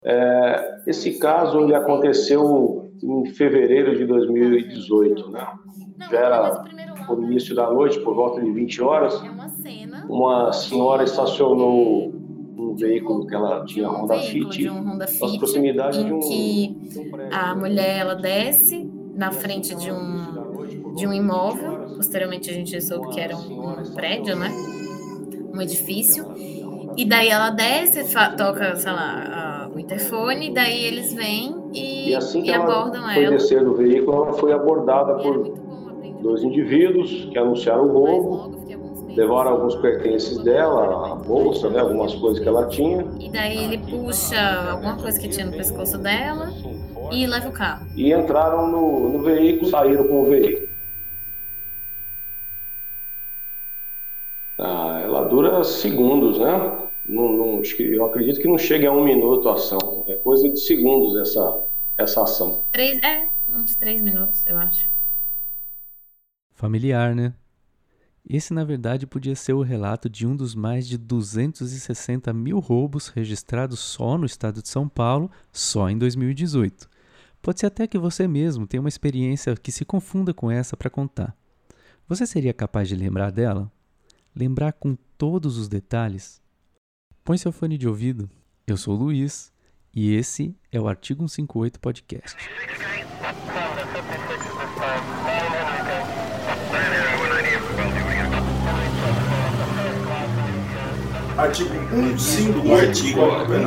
Esse caso ele aconteceu em fevereiro de 2018, né? Já era por início da noite, por volta de 20 horas, uma senhora estacionou um veículo que ela tinha Honda Fit nas proximidades de que um prédio, a né? mulher ela desce na frente de um imóvel. Posteriormente a gente soube que era um prédio, né? Um edifício. E daí ela desce, toca, sei lá, o interfone, daí eles vêm E assim que e ela abordam foi ela. descer do veículo, ela foi abordada E era por muito bom, aprendi dois muita coisa. indivíduos que anunciaram o Mas logo eu roubo, fiquei alguns meses levaram alguns no pertences dela, a laboratório bolsa, né, médico, fiquei algumas alguns coisas que ela meses. tinha, E daí ele puxa alguma coisa que tinha no pescoço dela e leva o carro. e entraram no veículo, saíram com o veículo. Ela dura segundos, né? Eu acredito que não chegue a um minuto a ação. É coisa de segundos essa ação. Uns 3 minutos, eu acho. Familiar, né? Esse, na verdade, podia ser o relato de um dos mais de 260 mil roubos registrados só no estado de São Paulo, só em 2018. Pode ser até que você mesmo tenha uma experiência que se confunda com essa para contar. Você seria capaz de lembrar dela? Lembrar com todos os detalhes? Põe seu fone de ouvido. Eu sou o Luiz e esse é o Artigo 158 Podcast. Artigo 158.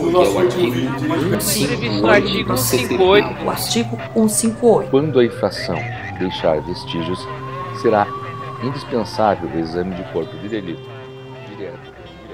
Artigo 158. O artigo 158. Quando a infração deixar vestígios, será indispensável o exame de corpo de delito. Direto.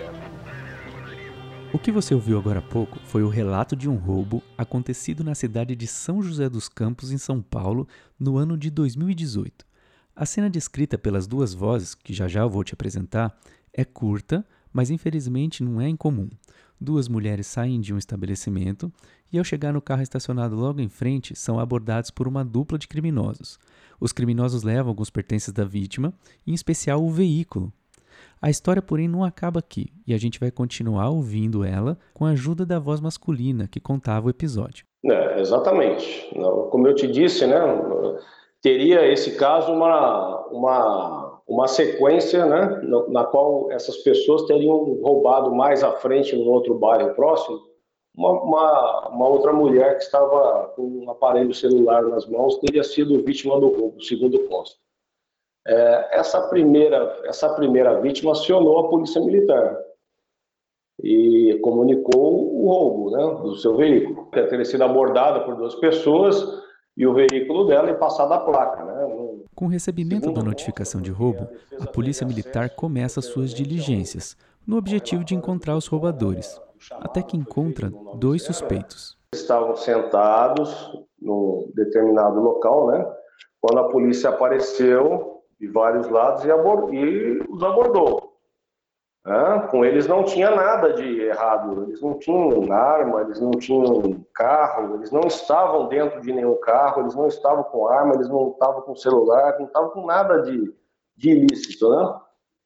O que você ouviu agora há pouco foi o relato de um roubo acontecido na cidade de São José dos Campos, em São Paulo, no ano de 2018. A cena descrita pelas duas vozes, que já eu vou te apresentar, é curta, mas infelizmente não é incomum. Duas mulheres saem de um estabelecimento e, ao chegar no carro estacionado logo em frente, são abordados por uma dupla de criminosos. Os criminosos levam alguns pertences da vítima, em especial o veículo. A história, porém, não acaba aqui, e a gente vai continuar ouvindo ela com a ajuda da voz masculina que contava o episódio. Exatamente. Como eu te disse, né, teria esse caso uma sequência, né, na qual essas pessoas teriam roubado mais à frente, num outro bairro próximo, uma outra mulher que estava com um aparelho celular nas mãos teria sido vítima do roubo, segundo consta. Essa primeira vítima acionou a polícia militar e comunicou o roubo, né, do seu veículo. Teria sido abordada por duas pessoas e o veículo dela e passada a placa, né? Com o recebimento da notificação de roubo, a polícia militar começa suas diligências, no objetivo de encontrar os roubadores, até que encontra dois suspeitos. Estavam sentados num determinado local, né, quando a polícia apareceu de vários lados e os abordou. Com eles não tinha nada de errado, eles não tinham arma, eles não tinham carro, eles não estavam dentro de nenhum carro, eles não estavam com arma, eles não estavam com celular, não estavam com nada de ilícito, né?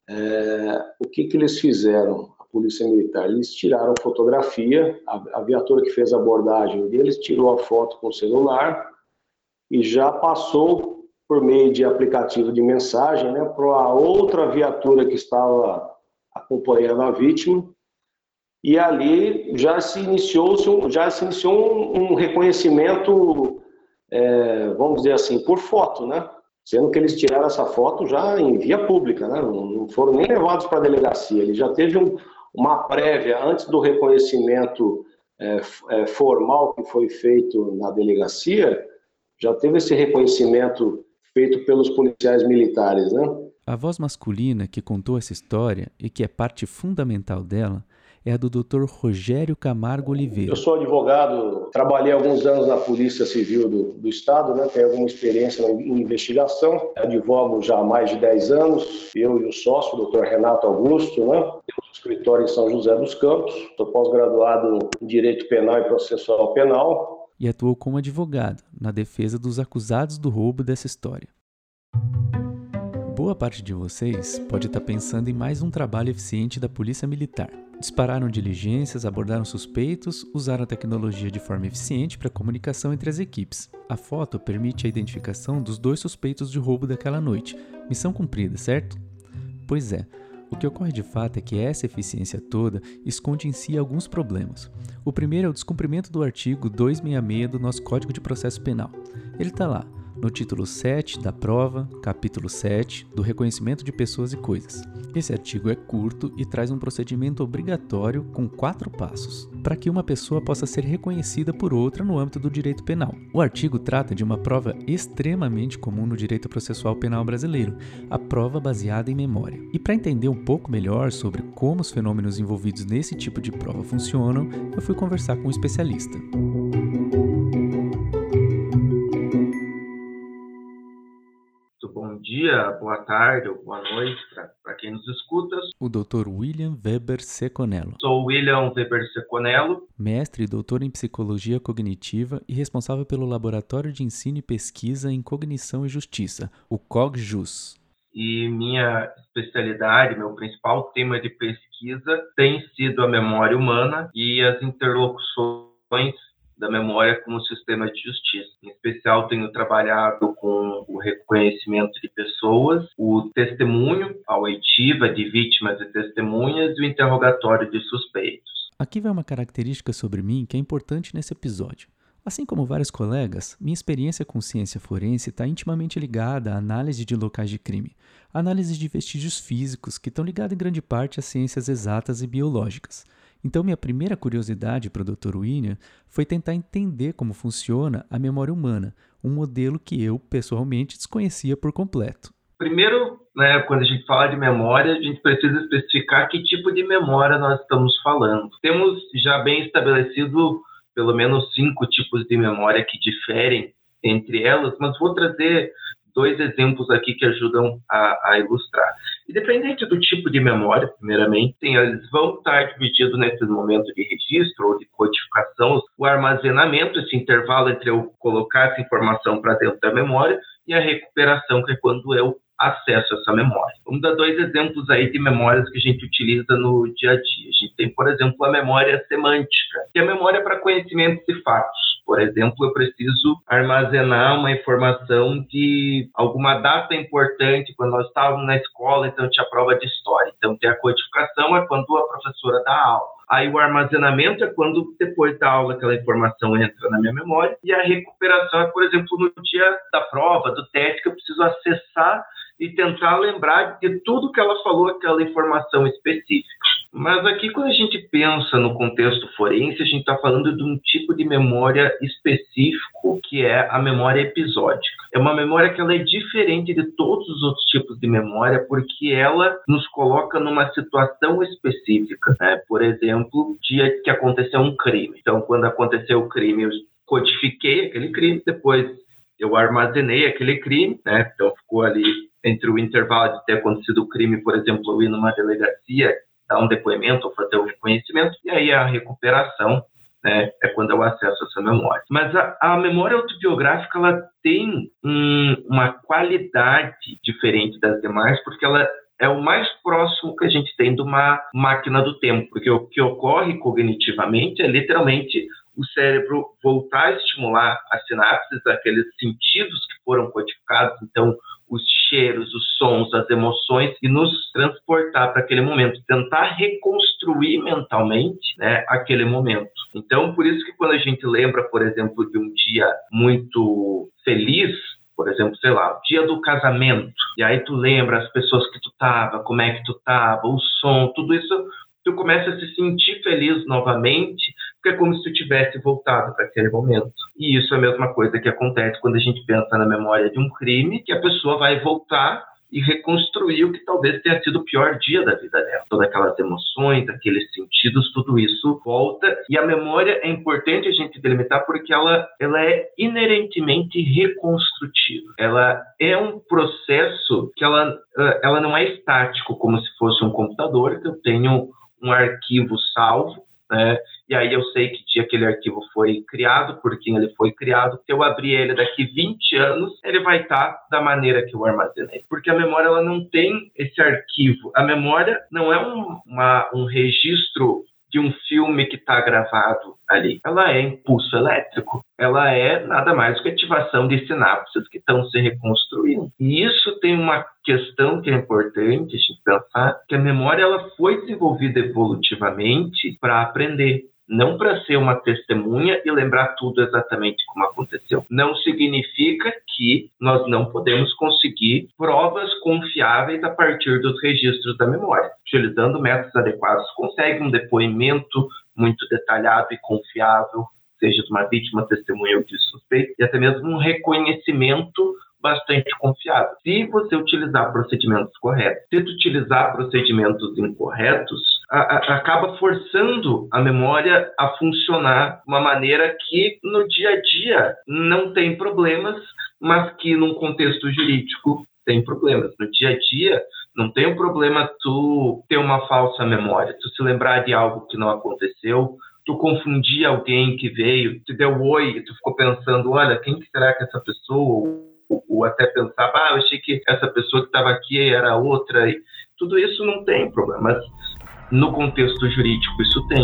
O que eles fizeram, a polícia militar? Eles tiraram fotografia, a viatura que fez a abordagem deles tirou a foto com o celular e já passou por meio de aplicativo de mensagem, né, para a outra viatura que estava acompanhando a vítima, e ali já se iniciou um reconhecimento, vamos dizer assim, por foto, né? Sendo que eles tiraram essa foto já em via pública, né? Não foram nem levados para a delegacia. Ele já teve uma prévia antes do reconhecimento formal que foi feito na delegacia, já teve esse reconhecimento feito pelos policiais militares, né? A voz masculina que contou essa história e que é parte fundamental dela é a do Dr. Rogério Camargo Oliveira. Eu sou advogado, trabalhei alguns anos na Polícia Civil do Estado, né? Tenho alguma experiência em investigação, advogo já há mais de 10 anos, eu e o sócio, o Dr. Renato Augusto, né? Temos um escritório em São José dos Campos, sou pós-graduado em Direito Penal e Processual Penal. E atuou como advogado na defesa dos acusados do roubo dessa história. Boa Boa parte de vocês pode estar pensando em mais um trabalho eficiente da Polícia Militar. Dispararam diligências, abordaram suspeitos, usaram a tecnologia de forma eficiente para a comunicação entre as equipes. A foto permite a identificação dos 2 suspeitos de roubo daquela noite. Missão cumprida, certo? Pois é. O que ocorre de fato é que essa eficiência toda esconde em si alguns problemas. O primeiro é o descumprimento do artigo 266 do nosso Código de Processo Penal. Ele está lá, no título 7 da prova, capítulo 7, do reconhecimento de pessoas e coisas. Esse artigo é curto e traz um procedimento obrigatório com 4 passos, para que uma pessoa possa ser reconhecida por outra no âmbito do direito penal. O artigo trata de uma prova extremamente comum no direito processual penal brasileiro, a prova baseada em memória. E para entender um pouco melhor sobre como os fenômenos envolvidos nesse tipo de prova funcionam, eu fui conversar com um especialista. Bom dia, boa tarde ou boa noite para quem nos escuta. O Dr. William Weber Seconello. Sou William Weber Seconello. Mestre e doutor em Psicologia Cognitiva e responsável pelo Laboratório de Ensino e Pesquisa em Cognição e Justiça, o CogJus. E minha especialidade, meu principal tema de pesquisa tem sido a memória humana e as interlocuções da memória com o sistema de justiça. Em especial, tenho trabalhado com o reconhecimento de pessoas, o testemunho, a oitiva de vítimas e testemunhas e o interrogatório de suspeitos. Aqui vai uma característica sobre mim que é importante nesse episódio. Assim como vários colegas, minha experiência com ciência forense está intimamente ligada à análise de locais de crime, análise de vestígios físicos que estão ligados em grande parte às ciências exatas e biológicas. Então, minha primeira curiosidade para o Dr. William foi tentar entender como funciona a memória humana, um modelo que eu, pessoalmente, desconhecia por completo. Primeiro, quando a gente fala de memória, a gente precisa especificar que tipo de memória nós estamos falando. Temos já bem estabelecido pelo menos 5 tipos de memória que diferem entre elas, mas vou trazer 2 exemplos aqui que ajudam a ilustrar. Independente do tipo de memória, primeiramente, eles vão estar divididos nesse momento de registro ou de codificação, o armazenamento, esse intervalo entre eu colocar essa informação para dentro da memória, e a recuperação, que é quando eu acesso a essa memória. Vamos dar 2 exemplos aí de memórias que a gente utiliza no dia a dia. A gente tem, por exemplo, a memória semântica, que é a memória para conhecimentos e fatos. Por exemplo, eu preciso armazenar uma informação de alguma data importante, quando nós estávamos na escola, então tinha prova de história. Então, tem a codificação, é quando a professora dá aula. Aí o armazenamento é quando, depois da aula, aquela informação entra na minha memória. E a recuperação é, por exemplo, no dia da prova, do teste, que eu preciso acessar e tentar lembrar de tudo que ela falou, aquela informação específica. Mas aqui, quando a gente pensa no contexto forense, a gente está falando de um tipo de memória específico, que é a memória episódica. É uma memória que ela é diferente de todos os outros tipos de memória, porque ela nos coloca numa situação específica. Por exemplo, dia que aconteceu um crime. Então, quando aconteceu o crime, eu codifiquei aquele crime, depois eu armazenei aquele crime, Então, ficou ali entre o intervalo de ter acontecido o crime, por exemplo, eu ir numa delegacia, dar um depoimento ou fazer um reconhecimento, e aí a recuperação, é quando eu acesso essa memória. Mas a memória autobiográfica, ela tem uma qualidade diferente das demais, porque ela é o mais próximo que a gente tem de uma máquina do tempo, porque o que ocorre cognitivamente é literalmente o cérebro voltar a estimular as sinapses, aqueles sentidos que foram codificados, então os cheiros, os sons, as emoções, e nos transportar para aquele momento, tentar reconstruir mentalmente, aquele momento. Então, por isso que quando a gente lembra, por exemplo, de um dia muito feliz, por exemplo, sei lá, o dia do casamento, e aí tu lembra as pessoas que tu tava, como é que tu tava, o som, tudo isso, tu começa a se sentir feliz novamente, porque é como se tu tivesse voltado para aquele momento. E isso é a mesma coisa que acontece quando a gente pensa na memória de um crime, que a pessoa vai voltar e reconstruir o que talvez tenha sido o pior dia da vida dela. Todas aquelas emoções, aqueles sentidos, tudo isso volta. E a memória é importante a gente delimitar porque ela é inerentemente reconstrutiva. Ela é um processo que ela não é estático, como se fosse um computador, que eu tenho um arquivo salvo, né? E aí eu sei que dia aquele arquivo foi criado, por quem ele foi criado. Se eu abrir ele daqui 20 anos, ele vai estar da maneira que eu armazenei. Porque a memória ela não tem esse arquivo. A memória não é um registro de um filme que está gravado ali. Ela é impulso elétrico. Ela é nada mais do que ativação de sinapses que estão se reconstruindo. E isso tem uma questão que é importante a gente pensar, que a memória ela foi desenvolvida evolutivamente para aprender. Não para ser uma testemunha e lembrar tudo exatamente como aconteceu. Não significa que nós não podemos conseguir provas confiáveis a partir dos registros da memória. Utilizando métodos adequados, consegue um depoimento muito detalhado e confiável, seja de uma vítima, testemunha ou de suspeito, e até mesmo um reconhecimento bastante confiável. Se você utilizar procedimentos corretos, se tu utilizar procedimentos incorretos, acaba forçando a memória a funcionar de uma maneira que no dia a dia não tem problemas, mas que num contexto jurídico tem problemas. No dia a dia não tem um problema tu ter uma falsa memória, tu se lembrar de algo que não aconteceu, tu confundir alguém que veio, te deu oi e tu ficou pensando, olha, quem será que é essa pessoa? Ou até pensar, eu achei que essa pessoa que estava aqui era outra. E tudo isso não tem problema, mas no contexto jurídico isso tem.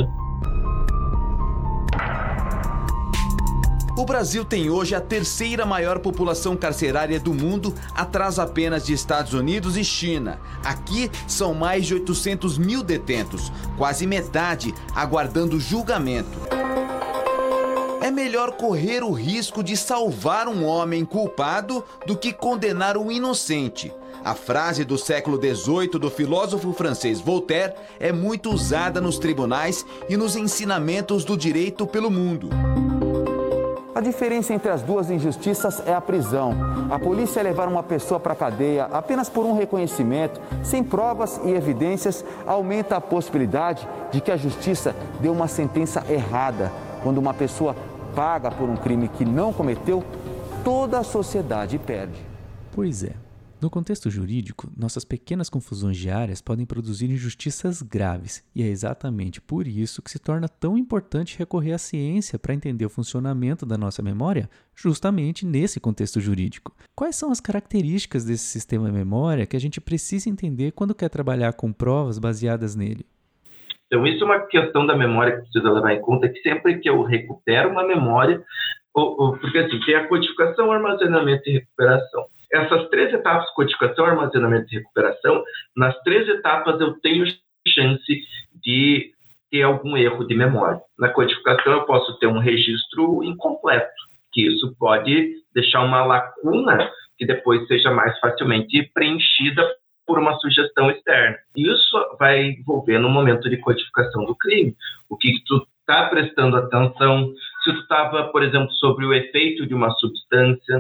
O Brasil tem hoje a terceira maior população carcerária do mundo, atrás apenas de Estados Unidos e China. Aqui são mais de 800 mil detentos, quase metade aguardando julgamento. É melhor correr o risco de salvar um homem culpado do que condenar um inocente. A frase do século XVIII do filósofo francês Voltaire é muito usada nos tribunais e nos ensinamentos do direito pelo mundo. A diferença entre as duas injustiças é a prisão. A polícia levar uma pessoa para a cadeia apenas por um reconhecimento, sem provas e evidências, aumenta a possibilidade de que a justiça dê uma sentença errada. Quando uma pessoa paga por um crime que não cometeu, toda a sociedade perde. Pois é. No contexto jurídico, nossas pequenas confusões diárias podem produzir injustiças graves, e é exatamente por isso que se torna tão importante recorrer à ciência para entender o funcionamento da nossa memória, justamente nesse contexto jurídico. Quais são as características desse sistema de memória que a gente precisa entender quando quer trabalhar com provas baseadas nele? Então, isso é uma questão da memória que precisa levar em conta, que sempre que eu recupero uma memória, porque assim, tem a codificação, armazenamento e recuperação. Essas 3 etapas, codificação, armazenamento e recuperação, nas 3 etapas eu tenho chance de ter algum erro de memória. Na codificação eu posso ter um registro incompleto, que isso pode deixar uma lacuna que depois seja mais facilmente preenchida por uma sugestão externa. Isso vai envolver no momento de codificação do crime. O que tu está prestando atenção, se tu estava, por exemplo, sobre o efeito de uma substância,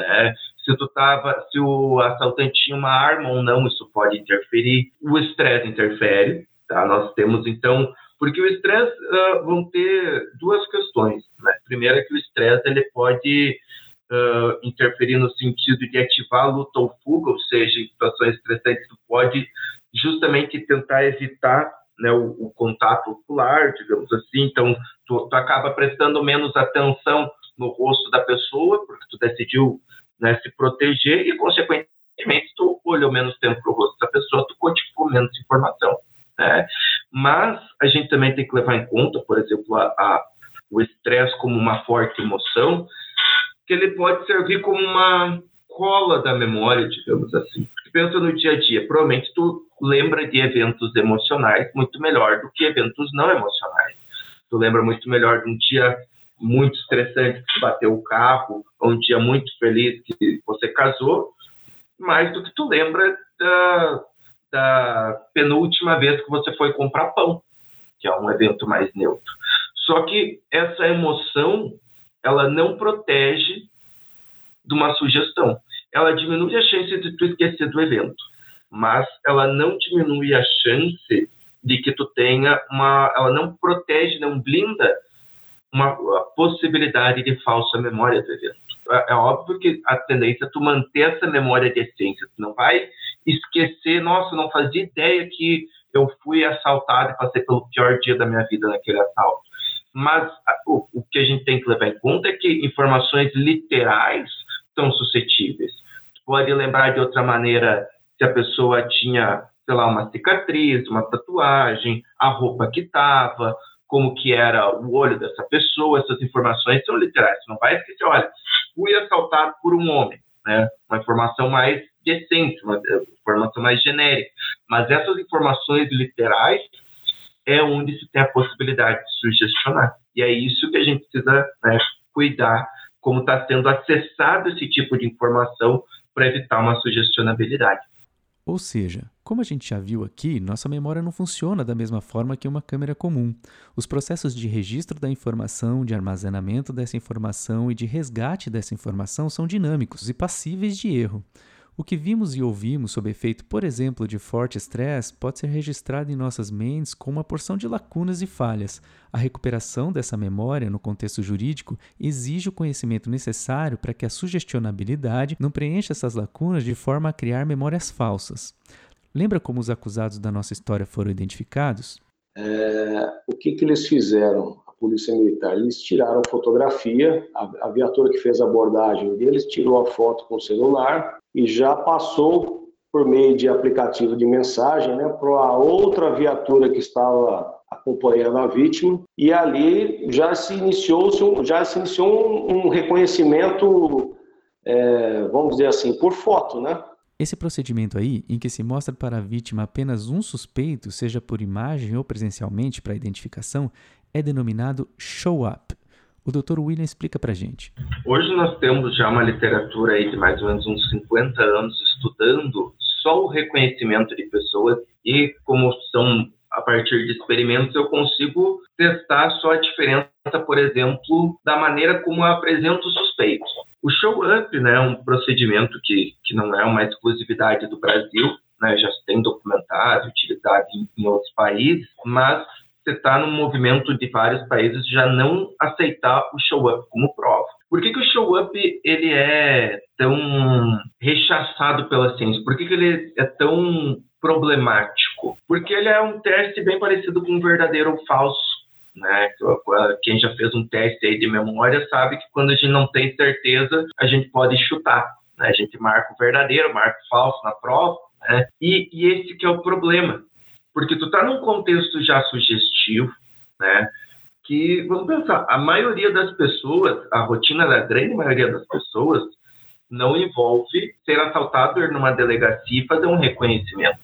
se o assaltante tinha uma arma ou não, isso pode interferir. O estresse interfere, tá? Nós temos, então, porque o estresse vão ter 2 questões, né? Primeiro é que o estresse ele pode interferir no sentido de ativar luta ou fuga, ou seja, em situações estressantes tu pode justamente tentar evitar, né, o contato ocular, digamos assim, então tu acaba prestando menos atenção no rosto da pessoa, porque tu decidiu, né, se proteger e, consequentemente, tu olhou menos tempo para o rosto da pessoa, tu codificou menos informação, né? Mas a gente também tem que levar em conta, por exemplo, o estresse como uma forte emoção, que ele pode servir como uma cola da memória, digamos assim. Porque pensa no dia a dia, provavelmente tu lembra de eventos emocionais muito melhor do que eventos não emocionais. Tu lembra muito melhor de um dia muito estressante que tu bateu o carro, ou um dia muito feliz que você casou, mais do que tu lembra da penúltima vez que você foi comprar pão, que é um evento mais neutro. Só que essa emoção, ela não protege de uma sugestão. Ela diminui a chance de tu esquecer do evento, mas ela não diminui a chance de que tu tenha ela não protege, não blinda uma possibilidade de falsa memória do evento. É óbvio que a tendência é tu manter essa memória de essência. Tu não vai esquecer, nossa, não fazia ideia que eu fui assaltado e passei pelo pior dia da minha vida naquele assalto. Mas o que a gente tem que levar em conta é que informações literais são suscetíveis. Pode lembrar de outra maneira se a pessoa tinha, sei lá, uma cicatriz, uma tatuagem, a roupa que estava, como que era o olho dessa pessoa. Essas informações são literais. Você não vai esquecer, olha, fui assaltado por um homem, né? Uma informação mais decente, uma informação mais genérica. Mas essas informações literais é onde se tem a possibilidade de sugestionar. E é isso que a gente precisa, né, cuidar, como está sendo acessado esse tipo de informação para evitar uma sugestionabilidade. Ou seja, como a gente já viu aqui, nossa memória não funciona da mesma forma que uma câmera comum. Os processos de registro da informação, de armazenamento dessa informação e de resgate dessa informação são dinâmicos e passíveis de erro. O que vimos e ouvimos sob efeito, por exemplo, de forte estresse, pode ser registrado em nossas mentes com uma porção de lacunas e falhas. A recuperação dessa memória no contexto jurídico exige o conhecimento necessário para que a sugestionabilidade não preencha essas lacunas de forma a criar memórias falsas. Lembra como os acusados da nossa história foram identificados? O que eles fizeram? A Polícia Militar, eles tiraram fotografia, a viatura que fez a abordagem deles tirou a foto com o celular e já passou por meio de aplicativo de mensagem, né, para a outra viatura que estava acompanhando a vítima, e ali já se iniciou um reconhecimento, vamos dizer assim, por foto, né? Esse procedimento aí, em que se mostra para a vítima apenas um suspeito, seja por imagem ou presencialmente para identificação, é denominado show-up. O Dr. William explica para a gente. Hoje nós temos já uma literatura aí de mais ou menos uns 50 anos estudando só o reconhecimento de pessoas e, como são a partir de experimentos, eu consigo testar só a diferença, por exemplo, da maneira como eu apresento o suspeito. O show-up, né, é um procedimento que não é uma exclusividade do Brasil, né, já se tem documentado, utilizado em outros países, mas você está num movimento de vários países já não aceitar o show-up como prova. Por que o show-up ele é tão rechaçado pela ciência? Por que ele é tão problemático? Porque ele é um teste bem parecido com um verdadeiro ou falso, né? Quem já fez um teste aí de memória sabe que quando a gente não tem certeza, a gente pode chutar, né? A gente marca o verdadeiro, marca o falso na prova, né? E esse que é o problema. Porque tu tá num contexto já sugestivo, né? Que, vamos pensar, a maioria das pessoas, a rotina da grande maioria das pessoas, não envolve ser assaltado, ir numa delegacia e fazer um reconhecimento.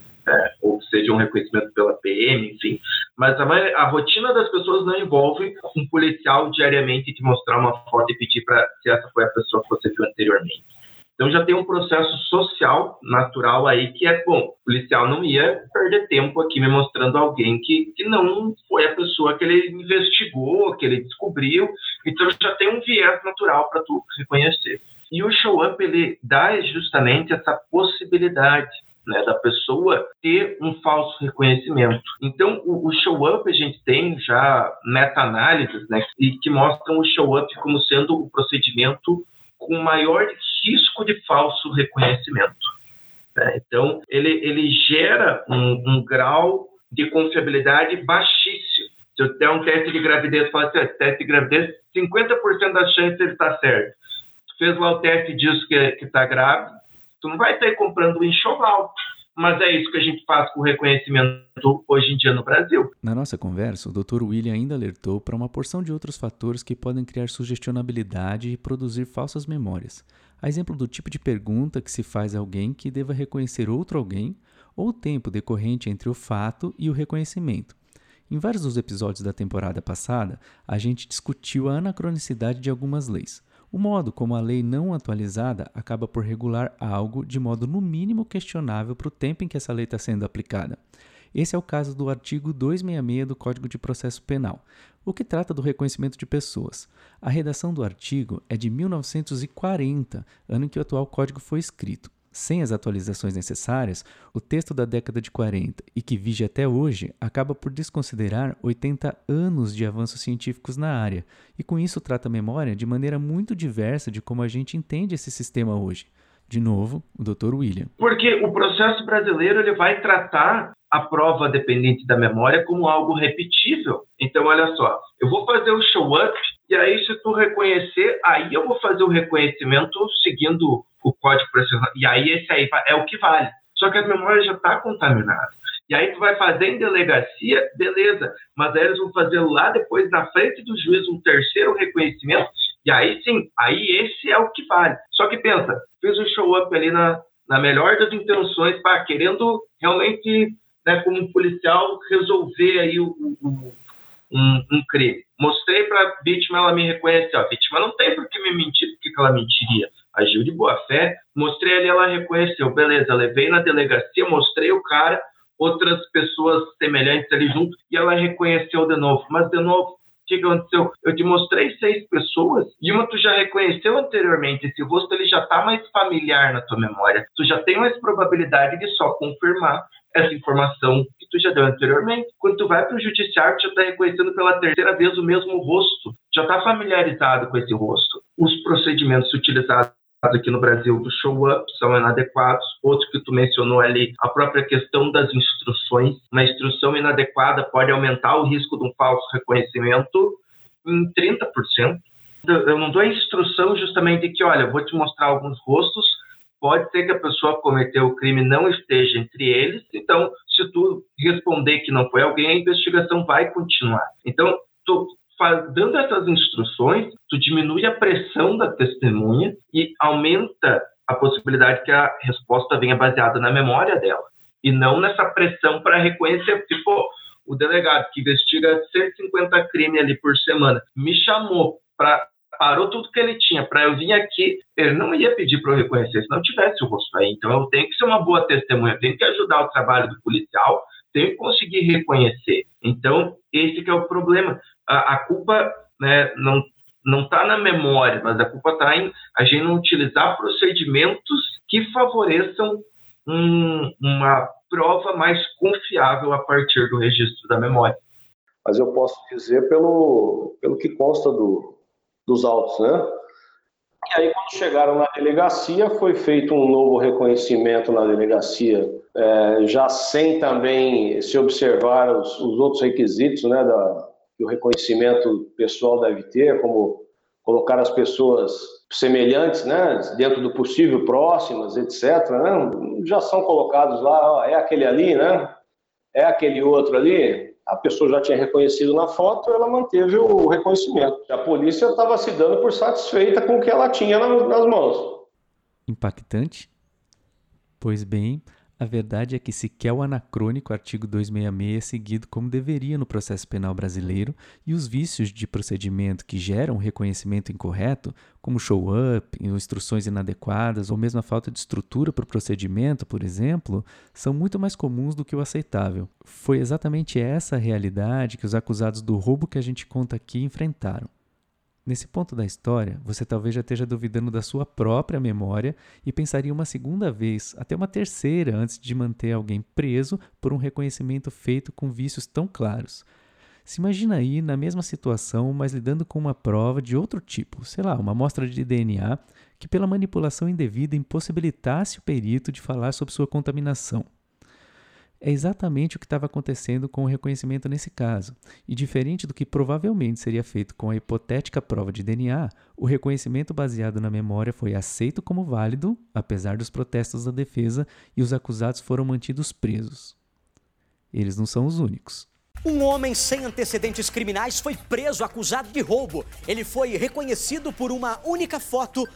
Ou seja, um reconhecimento pela PM, enfim. Mas a rotina das pessoas não envolve um policial diariamente te mostrar uma foto e pedir para se essa foi a pessoa que você viu anteriormente. Então já tem um processo social natural aí que é, bom, o policial não ia perder tempo aqui me mostrando alguém que não foi a pessoa que ele investigou, que ele descobriu, então já tem um viés natural para tu reconhecer. E o show-up, ele dá justamente essa possibilidade, né, da pessoa ter um falso reconhecimento. Então, o show-up, a gente tem já meta-análises, né, que mostram o show-up como sendo o procedimento com maior risco de falso reconhecimento. Né? Então, ele gera um grau de confiabilidade baixíssimo. Se eu der um teste de gravidez, fala assim, teste de gravidez, 50% das chances ele está certo. Tu fez lá o teste e diz que está grávida, tu não vai estar comprando um enxoval. Mas é isso que a gente faz com o reconhecimento hoje em dia no Brasil. Na nossa conversa, o Dr. William ainda alertou para uma porção de outros fatores que podem criar sugestionabilidade e produzir falsas memórias. A exemplo do tipo de pergunta que se faz a alguém que deva reconhecer outro alguém, ou o tempo decorrente entre o fato e o reconhecimento. Em vários dos episódios da temporada passada, a gente discutiu a anacronicidade de algumas leis. O modo como a lei não atualizada acaba por regular algo de modo no mínimo questionável para o tempo em que essa lei está sendo aplicada. Esse é o caso do artigo 266 do Código de Processo Penal, o que trata do reconhecimento de pessoas. A redação do artigo é de 1940, ano em que o atual código foi escrito. Sem as atualizações necessárias, o texto da década de 40 e que vige até hoje acaba por desconsiderar 80 anos de avanços científicos na área e com isso trata a memória de maneira muito diversa de como a gente entende esse sistema hoje. De novo, o Dr. William. Porque o processo brasileiro ele vai tratar a prova dependente da memória como algo repetível. Então, olha só, eu vou fazer o show-up e aí se tu reconhecer, aí eu vou fazer o reconhecimento seguindo o código processual. E aí esse aí é o que vale. Só que a memória já está contaminada. E aí tu vai fazer em delegacia, beleza, mas aí eles vão fazer lá depois, na frente do juiz, um terceiro reconhecimento, e aí sim, aí esse é o que vale. Só que pensa, fiz um show-up ali na melhor das intenções, querendo realmente, né, como um policial, resolver aí um crime. Mostrei para a vítima, ela me reconheceu. A vítima não tem por que me mentir, por que ela mentiria? Agiu de boa fé, mostrei ali, ela reconheceu. Beleza, levei na delegacia, mostrei o cara, outras pessoas semelhantes ali junto, e ela reconheceu de novo. Mas, de novo, o que aconteceu? Eu te mostrei 6 pessoas, e uma tu já reconheceu anteriormente. Esse rosto ele já está mais familiar na tua memória. Tu já tem mais probabilidade de só confirmar essa informação que tu já deu anteriormente. Quando tu vai para o judiciário, tu já está reconhecendo pela terceira vez o mesmo rosto. Já está familiarizado com esse rosto. Os procedimentos utilizados aqui no Brasil do show-up são inadequados. Outro que tu mencionou ali, a própria questão das instruções. Uma instrução inadequada pode aumentar o risco de um falso reconhecimento em 30%. Eu não dou a instrução justamente de que, olha, eu vou te mostrar alguns rostos, pode ser que a pessoa que cometeu o crime não esteja entre eles, então, se tu responder que não foi alguém, a investigação vai continuar. Então, dando essas instruções, tu diminui a pressão da testemunha e aumenta a possibilidade que a resposta venha baseada na memória dela, e não nessa pressão para reconhecer, porque, o delegado que investiga 150 crimes ali por semana me chamou parou tudo que ele tinha para eu vir aqui, ele não ia pedir para eu reconhecer se não tivesse o rosto aí. Então eu tenho que ser uma boa testemunha, tenho que ajudar o trabalho do policial, tenho que conseguir reconhecer. Então esse que é o problema. A culpa, né, não está na memória, mas a culpa está em a gente não utilizar procedimentos que favoreçam uma prova mais confiável a partir do registro da memória. Mas eu posso dizer pelo que consta dos autos, né? E aí, quando chegaram na delegacia, foi feito um novo reconhecimento na delegacia, já sem também se observar os outros requisitos, né, que o reconhecimento pessoal deve ter, como colocar as pessoas semelhantes, né, dentro do possível, próximas, etc., né, já são colocados lá, é aquele ali, né, é aquele outro ali. A pessoa já tinha reconhecido na foto, ela manteve o reconhecimento. A polícia estava se dando por satisfeita com o que ela tinha nas mãos. Impactante? Pois bem, a verdade é que sequer o anacrônico artigo 266 é seguido como deveria no processo penal brasileiro, e os vícios de procedimento que geram reconhecimento incorreto, como show-up, instruções inadequadas ou mesmo a falta de estrutura para o procedimento, por exemplo, são muito mais comuns do que o aceitável. Foi exatamente essa a realidade que os acusados do roubo que a gente conta aqui enfrentaram. Nesse ponto da história, você talvez já esteja duvidando da sua própria memória e pensaria uma segunda vez, até uma terceira, antes de manter alguém preso por um reconhecimento feito com vícios tão claros. Se imagina aí na mesma situação, mas lidando com uma prova de outro tipo, sei lá, uma amostra de DNA, que pela manipulação indevida impossibilitasse o perito de falar sobre sua contaminação. É exatamente o que estava acontecendo com o reconhecimento nesse caso, e diferente do que provavelmente seria feito com a hipotética prova de DNA, o reconhecimento baseado na memória foi aceito como válido, apesar dos protestos da defesa, e os acusados foram mantidos presos. Eles não são os únicos. Um homem sem antecedentes criminais foi preso acusado de roubo. Ele foi reconhecido por uma única foto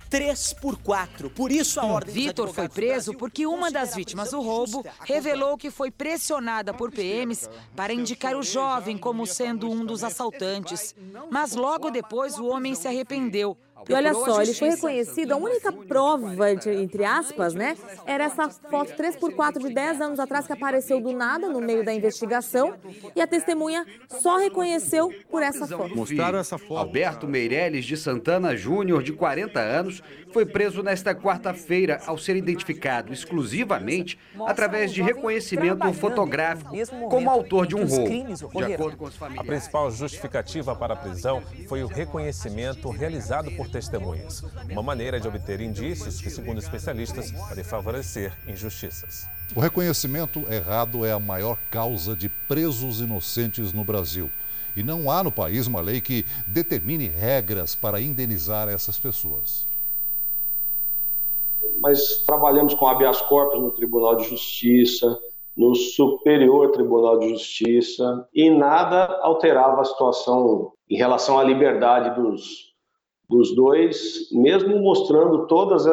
3x4. Por isso a ordem. Vitor foi preso porque uma das vítimas do roubo revelou que foi pressionada por PMs para indicar o jovem como sendo um dos assaltantes. Mas logo depois o homem se arrependeu. E olha só, ele foi reconhecido, a única prova, entre aspas, né, era essa foto 3x4 de 10 anos atrás que apareceu do nada no meio da investigação, e a testemunha só reconheceu por essa foto. Mostraram essa foto. Alberto Meirelles de Santana Júnior, de 40 anos, foi preso nesta quarta-feira ao ser identificado exclusivamente através de reconhecimento fotográfico como autor de um roubo. De acordo com os familiares, a principal justificativa para a prisão foi o reconhecimento realizado por testemunhas. Uma maneira de obter indícios que, segundo especialistas, podem favorecer injustiças. O reconhecimento errado é a maior causa de presos inocentes no Brasil. E não há no país uma lei que determine regras para indenizar essas pessoas. Mas trabalhamos com habeas corpus no Tribunal de Justiça, no Superior Tribunal de Justiça, e nada alterava a situação em relação à liberdade dos dois, mesmo mostrando todas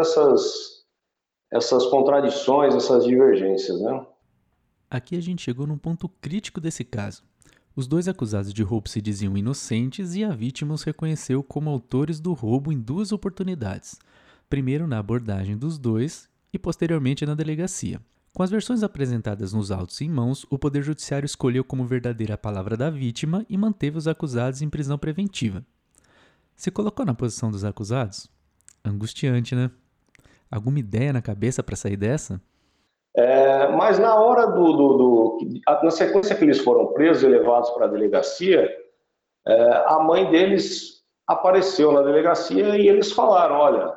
essas contradições, essas divergências, né? Aqui a gente chegou num ponto crítico desse caso. Os dois acusados de roubo se diziam inocentes e a vítima os reconheceu como autores do roubo em 2 oportunidades. Primeiro na abordagem dos dois e posteriormente na delegacia. Com as versões apresentadas nos autos em mãos, o Poder Judiciário escolheu como verdadeira a palavra da vítima e manteve os acusados em prisão preventiva. Se colocou na posição dos acusados? Angustiante, né? Alguma ideia na cabeça para sair dessa? Mas na hora na sequência que eles foram presos e levados para a delegacia, a mãe deles apareceu na delegacia e eles falaram, olha,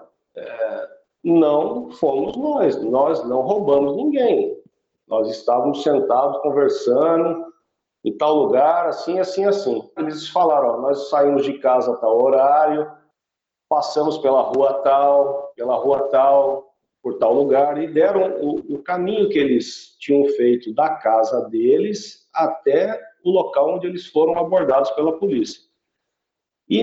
não fomos nós não roubamos ninguém. Nós estávamos sentados conversando em tal lugar, assim. Eles falaram, nós saímos de casa a tal horário, passamos pela rua tal, por tal lugar, e deram o caminho que eles tinham feito da casa deles até o local onde eles foram abordados pela polícia. E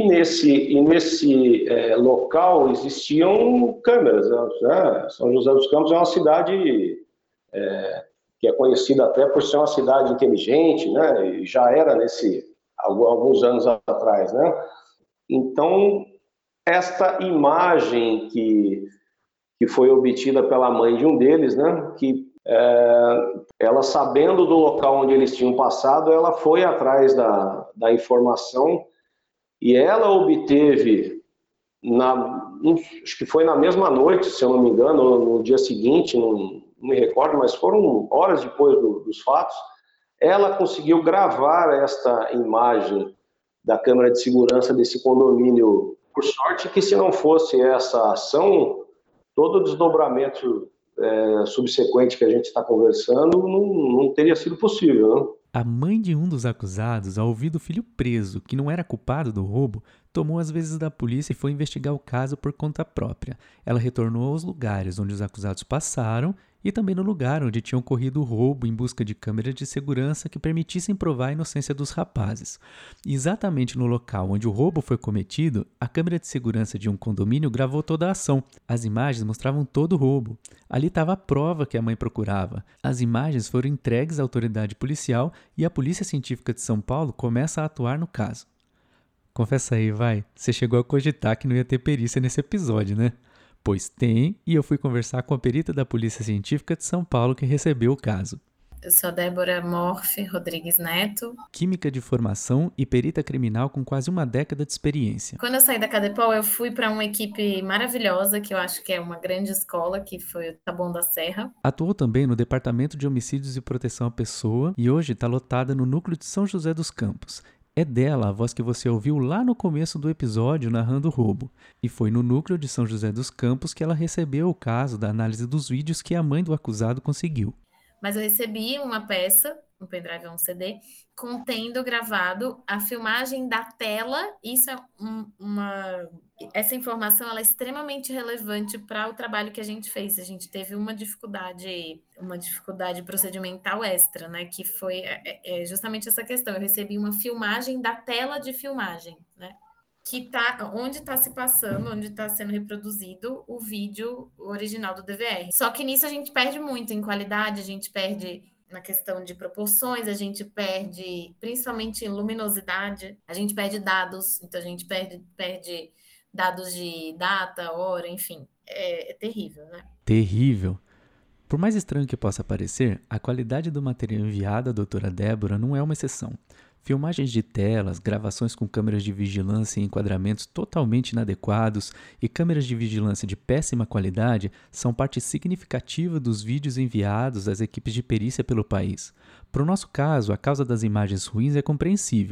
nesse local existiam câmeras, né? São José dos Campos é uma cidade que é conhecida até por ser uma cidade inteligente, né? E já era alguns anos atrás, né? Então, esta imagem que foi obtida pela mãe de um deles, né? Que ela, sabendo do local onde eles tinham passado, ela foi atrás da informação e ela obteve, acho que foi na mesma noite, se eu não me engano, ou no dia seguinte, não me recordo, mas foram horas depois dos fatos, ela conseguiu gravar esta imagem da câmera de segurança desse condomínio. Por sorte que, se não fosse essa ação, todo o desdobramento subsequente que a gente está conversando não teria sido possível, né? A mãe de um dos acusados, ao ouvir do filho preso, que não era culpado do roubo, tomou as vezes da polícia e foi investigar o caso por conta própria. Ela retornou aos lugares onde os acusados passaram e também no lugar onde tinha ocorrido o roubo em busca de câmeras de segurança que permitissem provar a inocência dos rapazes. E exatamente no local onde o roubo foi cometido, a câmera de segurança de um condomínio gravou toda a ação. As imagens mostravam todo o roubo. Ali estava a prova que a mãe procurava. As imagens foram entregues à autoridade policial e a Polícia Científica de São Paulo começa a atuar no caso. Confessa aí, vai, você chegou a cogitar que não ia ter perícia nesse episódio, né? Pois tem, e eu fui conversar com a perita da Polícia Científica de São Paulo que recebeu o caso. Eu sou Débora Morfe Rodrigues Neto. Química de formação e perita criminal com quase uma década de experiência. Quando eu saí da Cadepol, eu fui para uma equipe maravilhosa, que eu acho que é uma grande escola, que foi o Taboão da Serra. Atuou também no Departamento de Homicídios e Proteção à Pessoa e hoje está lotada no núcleo de São José dos Campos. É dela a voz que você ouviu lá no começo do episódio narrando o roubo. E foi no núcleo de São José dos Campos que ela recebeu o caso da análise dos vídeos que a mãe do acusado conseguiu. Mas eu recebi uma peça, um pendrive ou um CD, contendo gravado a filmagem da tela. Isso é essa informação ela é extremamente relevante para o trabalho que a gente fez. A gente teve uma dificuldade procedimental extra, né? Que foi justamente essa questão. Eu recebi uma filmagem da tela de filmagem, né? Que tá onde está se passando, onde está sendo reproduzido o vídeo original do DVR. Só que nisso a gente perde muito em qualidade, a gente perde na questão de proporções, a gente perde principalmente em luminosidade, a gente perde dados, então a gente perde dados de data, hora, enfim, é terrível, né? Terrível. Por mais estranho que possa parecer, a qualidade do material enviado à doutora Débora não é uma exceção. Filmagens de telas, gravações com câmeras de vigilância em enquadramentos totalmente inadequados e câmeras de vigilância de péssima qualidade são parte significativa dos vídeos enviados às equipes de perícia pelo país. Para o nosso caso, a causa das imagens ruins é compreensível.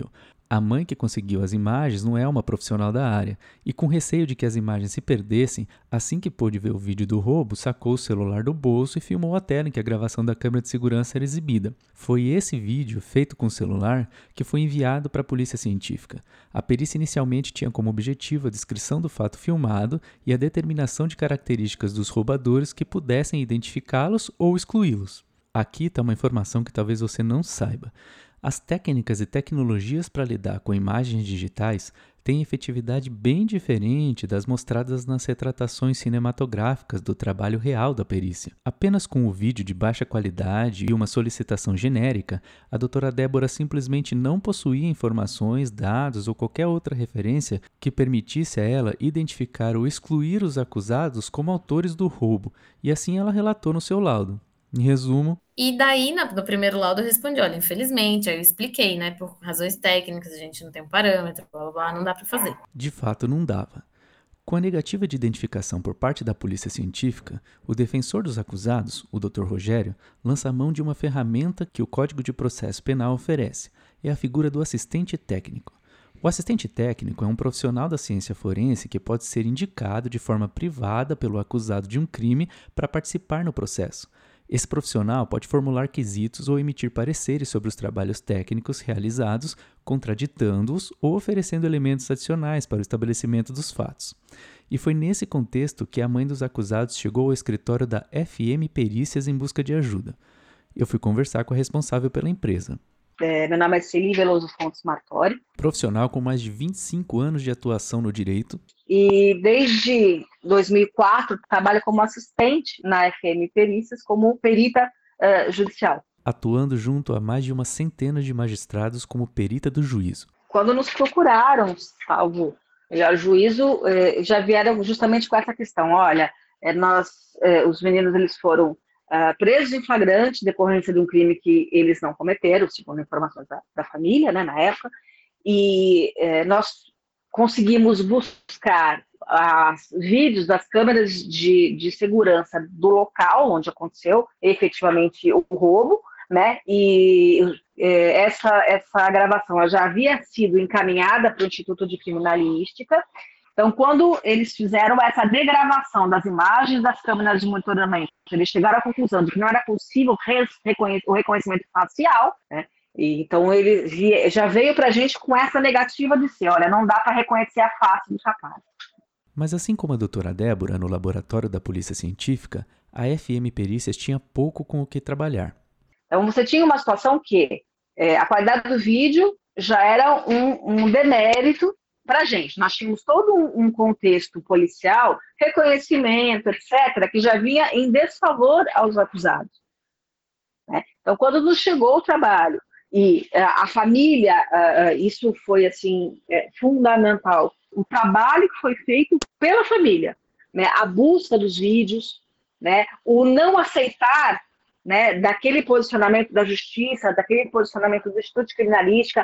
A mãe que conseguiu as imagens não é uma profissional da área e, com receio de que as imagens se perdessem, assim que pôde ver o vídeo do roubo, sacou o celular do bolso e filmou a tela em que a gravação da câmera de segurança era exibida. Foi esse vídeo, feito com o celular, que foi enviado para a polícia científica. A perícia inicialmente tinha como objetivo a descrição do fato filmado e a determinação de características dos roubadores que pudessem identificá-los ou excluí-los. Aqui está uma informação que talvez você não saiba. As técnicas e tecnologias para lidar com imagens digitais têm efetividade bem diferente das mostradas nas retratações cinematográficas do trabalho real da perícia. Apenas com o vídeo de baixa qualidade e uma solicitação genérica, a doutora Débora simplesmente não possuía informações, dados ou qualquer outra referência que permitisse a ela identificar ou excluir os acusados como autores do roubo, e assim ela relatou no seu laudo. Em resumo... E daí, no primeiro laudo, eu respondi, olha, infelizmente, aí eu expliquei, né, por razões técnicas, a gente não tem um parâmetro, blá, blá, blá, não dá para fazer. De fato, não dava. Com a negativa de identificação por parte da polícia científica, o defensor dos acusados, o Dr. Rogério, lança a mão de uma ferramenta que o Código de Processo Penal oferece, é a figura do assistente técnico. O assistente técnico é um profissional da ciência forense que pode ser indicado de forma privada pelo acusado de um crime para participar no processo. Esse profissional pode formular quesitos ou emitir pareceres sobre os trabalhos técnicos realizados, contraditando-os ou oferecendo elementos adicionais para o estabelecimento dos fatos. E foi nesse contexto que a mãe dos acusados chegou ao escritório da FM Perícias em busca de ajuda. Eu fui conversar com a responsável pela empresa. Meu nome é Celi Veloso Fontes Martori. Profissional com mais de 25 anos de atuação no direito. E desde 2004 trabalho como assistente na FM Perícias, como perita judicial. Atuando junto a mais de uma centena de magistrados como perita do juízo. Quando nos procuraram, salvo melhor juízo, já vieram justamente com essa questão. Olha, os meninos eles foram presos em flagrante, decorrência de um crime que eles não cometeram, segundo informações da família, né, na época, e nós conseguimos buscar vídeos das câmeras de segurança do local onde aconteceu efetivamente o roubo, né, e essa gravação já havia sido encaminhada para o Instituto de Criminalística. Então, quando eles fizeram essa degravação das imagens das câmeras de monitoramento, eles chegaram à conclusão de que não era possível o reconhecimento facial, né? E, então, ele já veio para a gente com essa negativa de ser, olha, não dá para reconhecer a face dos rapazes. Mas assim como a doutora Débora, no laboratório da Polícia Científica, a FM Perícias tinha pouco com o que trabalhar. Então, você tinha uma situação que a qualidade do vídeo já era um demérito para a gente. Nós tínhamos todo um contexto policial, reconhecimento, etc., que já vinha em desfavor aos acusados. Né? Então, quando nos chegou o trabalho e a família, isso foi assim fundamental, o trabalho que foi feito pela família, né? A busca dos vídeos, né? O não aceitar, né, daquele posicionamento da justiça, daquele posicionamento do Instituto de Criminalística,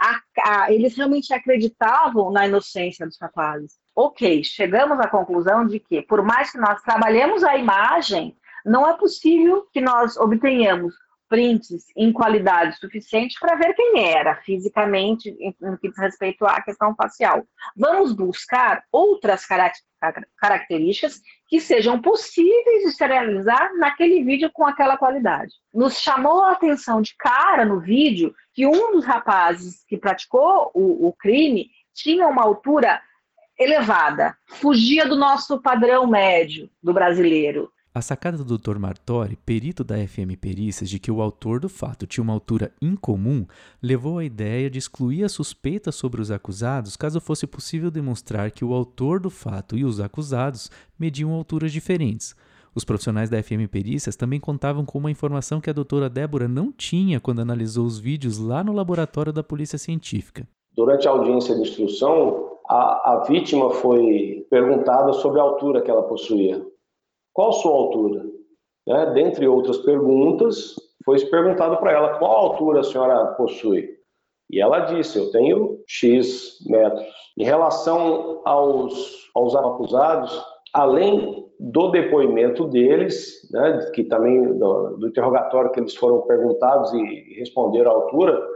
eles realmente acreditavam na inocência dos rapazes. Ok, chegamos à conclusão de que, por mais que nós trabalhemos a imagem, não é possível que nós obtenhamos prints em qualidade suficiente para ver quem era fisicamente, no que diz respeito à questão facial. Vamos buscar outras características que sejam possíveis de se realizar naquele vídeo com aquela qualidade. Nos chamou a atenção de cara no vídeo que um dos rapazes que praticou o crime tinha uma altura elevada, fugia do nosso padrão médio do brasileiro. A sacada do Dr. Martori, perito da FM Perícias, de que o autor do fato tinha uma altura incomum, levou à ideia de excluir a suspeita sobre os acusados caso fosse possível demonstrar que o autor do fato e os acusados mediam alturas diferentes. Os profissionais da FM Perícias também contavam com uma informação que a doutora Débora não tinha quando analisou os vídeos lá no laboratório da Polícia Científica. Durante a audiência de instrução, a vítima foi perguntada sobre a altura que ela possuía. Qual sua altura? Né? Dentre outras perguntas, foi perguntado para ela qual altura a senhora possui. E ela disse, eu tenho X metros. Em relação aos acusados, além do depoimento deles, né, que também do interrogatório que eles foram perguntados e responderam a altura,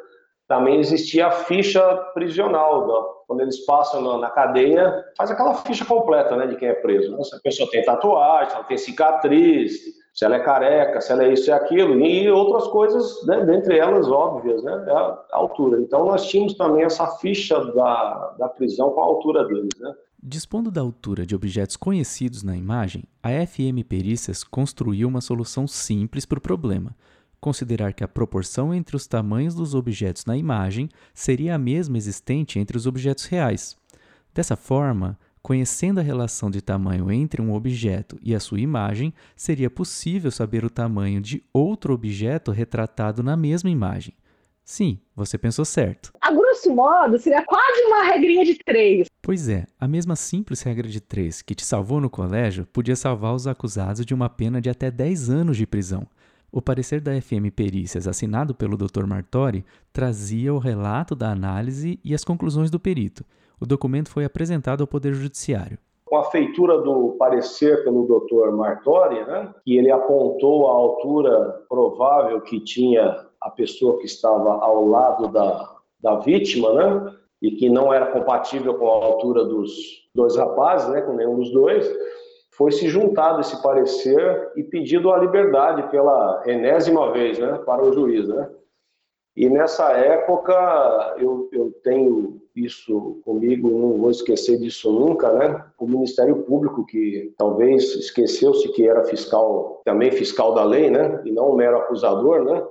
também existia a ficha prisional. Quando eles passam na cadeia, faz aquela ficha completa, né, de quem é preso. Se a pessoa tem tatuagem, se ela tem cicatriz, se ela é careca, se ela é isso e aquilo, e outras coisas, né, dentre elas óbvias, né, a altura. Então nós tínhamos também essa ficha da prisão com a altura deles, né. Dispondo da altura de objetos conhecidos na imagem, a FM Perícias construiu uma solução simples para o problema. Considerar que a proporção entre os tamanhos dos objetos na imagem seria a mesma existente entre os objetos reais. Dessa forma, conhecendo a relação de tamanho entre um objeto e a sua imagem, seria possível saber o tamanho de outro objeto retratado na mesma imagem. Sim, você pensou certo. A grosso modo, seria quase uma regrinha de 3. Pois é, a mesma simples regra de 3 que te salvou no colégio podia salvar os acusados de uma pena de até 10 anos de prisão. O parecer da FM Perícias, assinado pelo Dr. Martori, trazia o relato da análise e as conclusões do perito. O documento foi apresentado ao Poder Judiciário. Com a feitura do parecer pelo Dr. Martori, né, que ele apontou a altura provável que tinha a pessoa que estava ao lado da vítima, né, e que não era compatível com a altura dos dois rapazes, né, com nenhum dos dois, foi se juntado esse parecer e pedido a liberdade pela enésima vez, né, para o juiz, né. E nessa época eu tenho isso comigo, não vou esquecer disso nunca, né? O Ministério Público, que talvez esqueceu-se que era fiscal, também fiscal da lei, né? E não um mero acusador, né?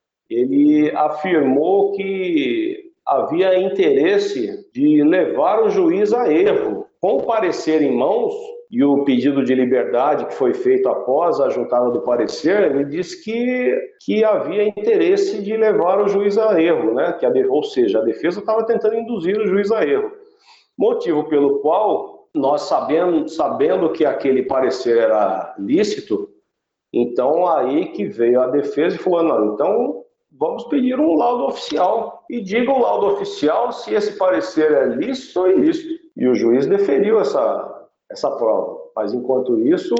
Ele afirmou que havia interesse de levar o juiz a erro. Com o parecer em mãos e o pedido de liberdade que foi feito após a juntada do parecer, ele disse que havia interesse de levar o juiz a erro, né? Ou seja, a defesa estava tentando induzir o juiz a erro. Motivo pelo qual nós, sabendo que aquele parecer era lícito, então aí que veio a defesa e falou, não, então vamos pedir um laudo oficial. E diga o laudo oficial se esse parecer é lícito ou ilícito. E o juiz deferiu essa prova. Mas, enquanto isso,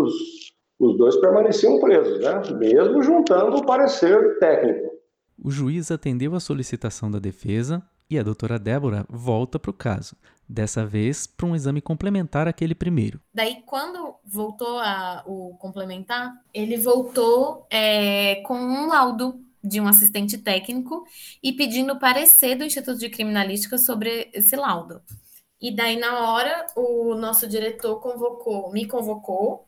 os dois permaneciam presos, né? Mesmo juntando o parecer técnico. O juiz atendeu a solicitação da defesa e a doutora Débora volta para o caso, dessa vez para um exame complementar àquele primeiro. Daí, quando voltou o complementar, ele voltou com um laudo de um assistente técnico e pedindo parecer do Instituto de Criminalística sobre esse laudo. E daí, na hora, o nosso diretor me convocou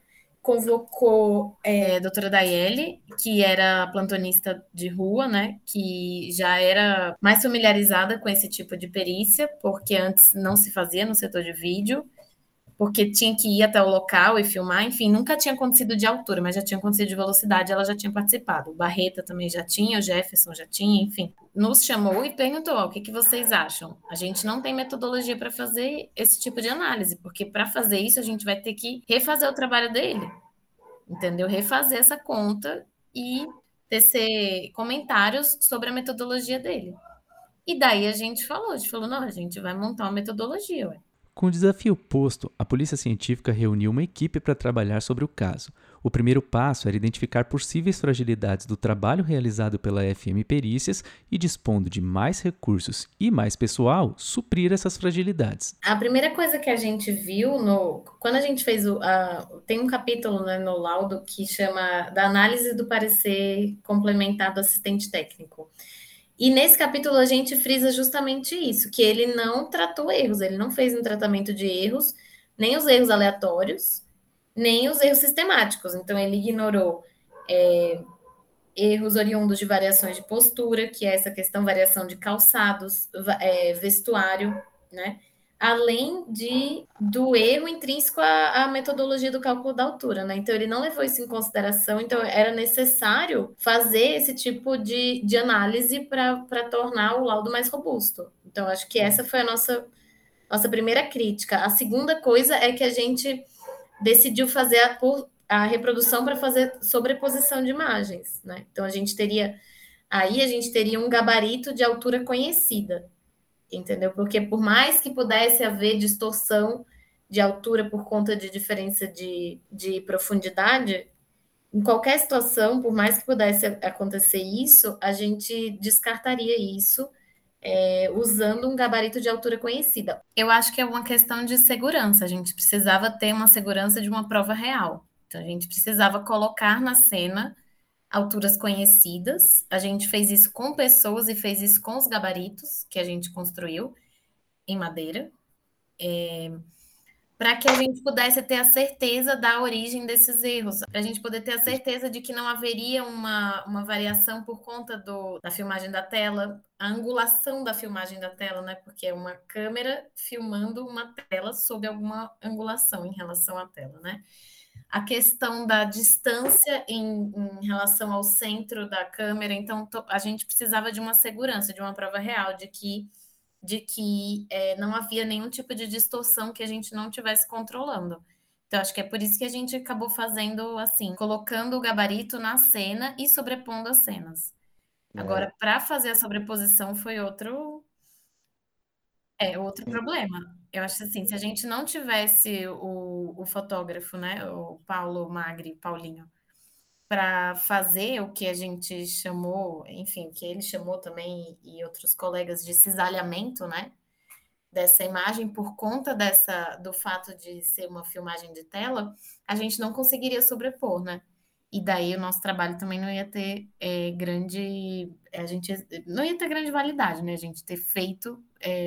a doutora Daiele, que era plantonista de rua, né, que já era mais familiarizada com esse tipo de perícia, porque antes não se fazia no setor de vídeo, porque tinha que ir até o local e filmar, enfim, nunca tinha acontecido de altura, mas já tinha acontecido de velocidade, ela já tinha participado. O Barreta também já tinha, o Jefferson já tinha, enfim. Nos chamou e perguntou, o que vocês acham? A gente não tem metodologia para fazer esse tipo de análise, porque para fazer isso a gente vai ter que refazer o trabalho dele, entendeu? Refazer essa conta e tecer comentários sobre a metodologia dele. E daí a gente falou, não, a gente vai montar uma metodologia, ué. Com o desafio posto, a Polícia Científica reuniu uma equipe para trabalhar sobre o caso. O primeiro passo era identificar possíveis fragilidades do trabalho realizado pela FM Perícias e, dispondo de mais recursos e mais pessoal, suprir essas fragilidades. A primeira coisa que a gente viu, quando a gente fez tem um capítulo, né, no laudo que chama da análise do parecer complementar do assistente técnico. E nesse capítulo a gente frisa justamente isso, que ele não tratou erros, ele não fez um tratamento de erros, nem os erros aleatórios, nem os erros sistemáticos. Então ele ignorou erros oriundos de variações de postura, que é essa questão, variação de calçados, vestuário, né? Além do erro intrínseco à metodologia do cálculo da altura, né? Então, ele não levou isso em consideração, então era necessário fazer esse tipo de análise para tornar o laudo mais robusto. Então, acho que essa foi a nossa primeira crítica. A segunda coisa é que a gente decidiu fazer a reprodução para fazer sobreposição de imagens, né? Então, a gente teria um gabarito de altura conhecida, entendeu? Porque por mais que pudesse haver distorção de altura por conta de diferença de profundidade, Em qualquer situação, por mais que pudesse acontecer isso, a gente descartaria isso usando um gabarito de altura conhecida. Eu acho que é uma questão de segurança. A gente precisava ter uma segurança de uma prova real. Então, a gente precisava colocar na cena alturas conhecidas. A gente fez isso com pessoas e fez isso com os gabaritos que a gente construiu em madeira, para que a gente pudesse ter a certeza da origem desses erros, para a gente poder ter a certeza de que não haveria uma variação por conta da filmagem da tela, a angulação da filmagem da tela, né? Porque é uma câmera filmando uma tela sob alguma angulação em relação à tela, né? A questão da distância em relação ao centro da câmera, então a gente precisava de uma segurança, de uma prova real, de que não havia nenhum tipo de distorção que a gente não estivesse controlando. Então, acho que é por isso que a gente acabou fazendo assim, colocando o gabarito na cena e sobrepondo as cenas. Agora, para fazer a sobreposição foi outro problema. Eu acho assim, se a gente não tivesse o fotógrafo, né, o Paulo Magri, Paulinho, para fazer o que a gente chamou, enfim, que ele chamou também e outros colegas de cisalhamento, né, dessa imagem por conta do fato de ser uma filmagem de tela, a gente não conseguiria sobrepor, né? E daí o nosso trabalho também não ia ter a gente não ia ter grande validade, né? A gente ter feito